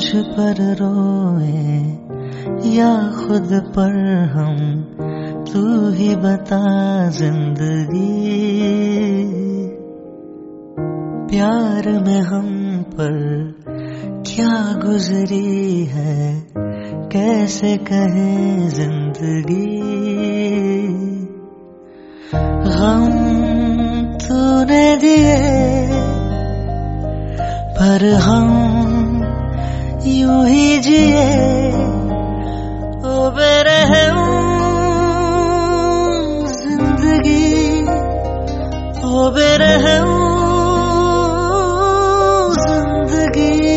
पर रोए या खुद पर हम, तू ही बता जिंदगी। प्यार में हम पर क्या गुजरी है, कैसे कहें जिंदगी। गम तूने दिए पर हम यूं ही जिए, ओ बेरहम जिंदगी, ओ बेरहम जिंदगी।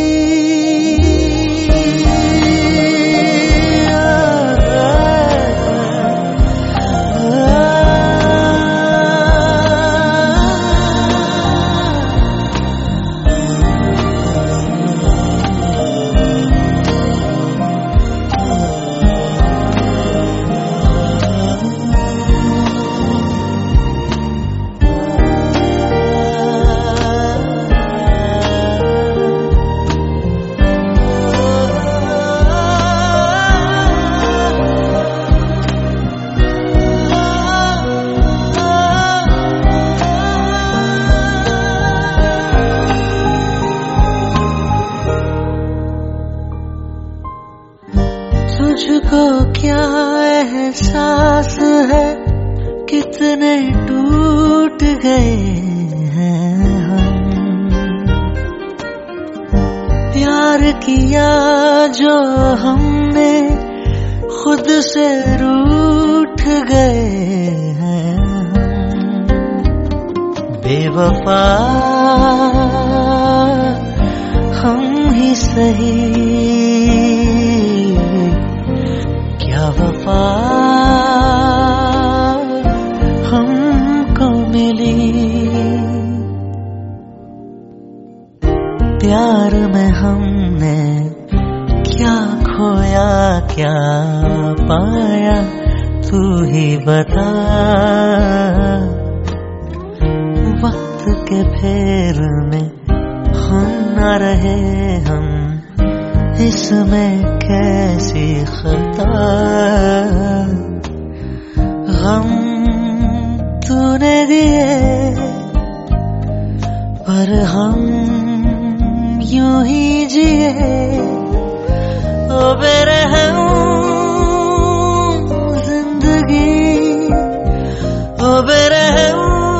तुझको क्या एहसास है, कितने टूट गए हैं हम। प्यार किया जो हमने, खुद से रूठ गए हैं हम। बेवफा हम ही सही, क्या वफा हमको मिली। प्यार में हमने क्या खोया क्या पाया, तू ही बता। वक्त के फेर में हम न रहे हम, इसमें कैसी खता। गम तूने दिए पर हम यूं ही जिए, ओ बेरहम जिंदगी, ओ बेरहम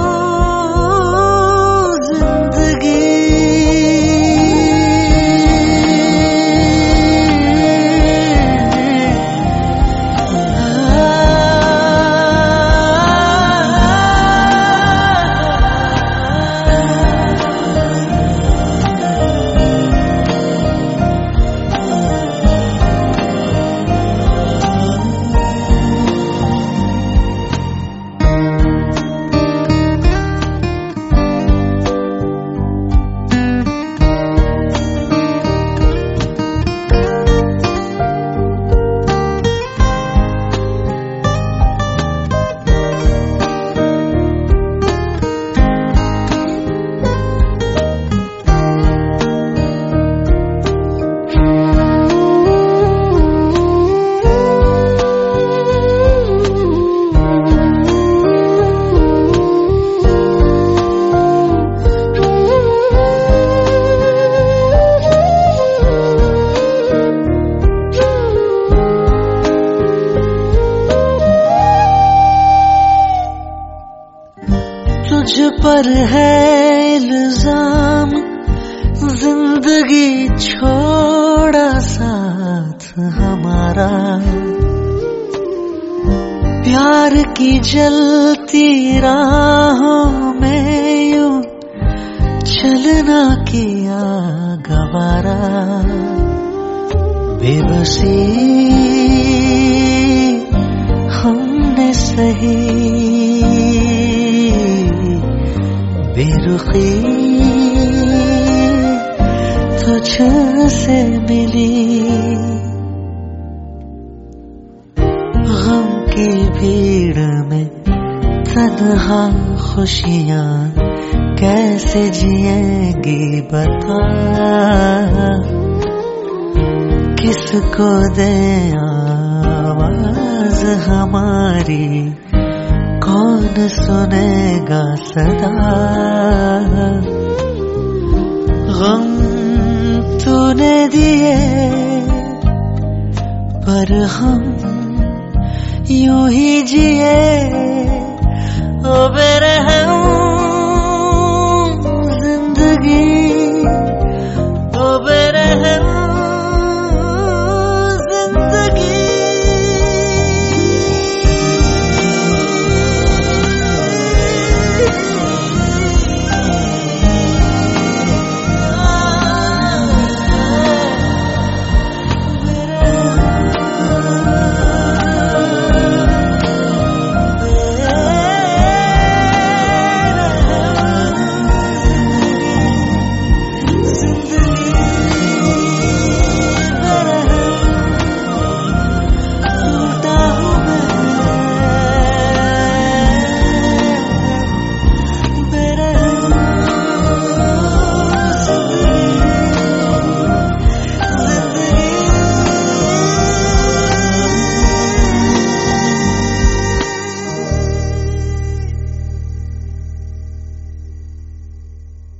तुझ पर है इल्जाम, जिंदगी छोड़ा साथ हमारा। प्यार की जलती राहों में यूं चलना किया गवारा। बेबसी हमने सही, बेरुखी तुझसे मिली। गम की भीड़ में तन्हा खुशियाँ कैसे जिएंगी बता। किसको दे आवाज हमारी, कौन सुनेगा सदा। गम तूने दिए पर हम यूं ही जिए,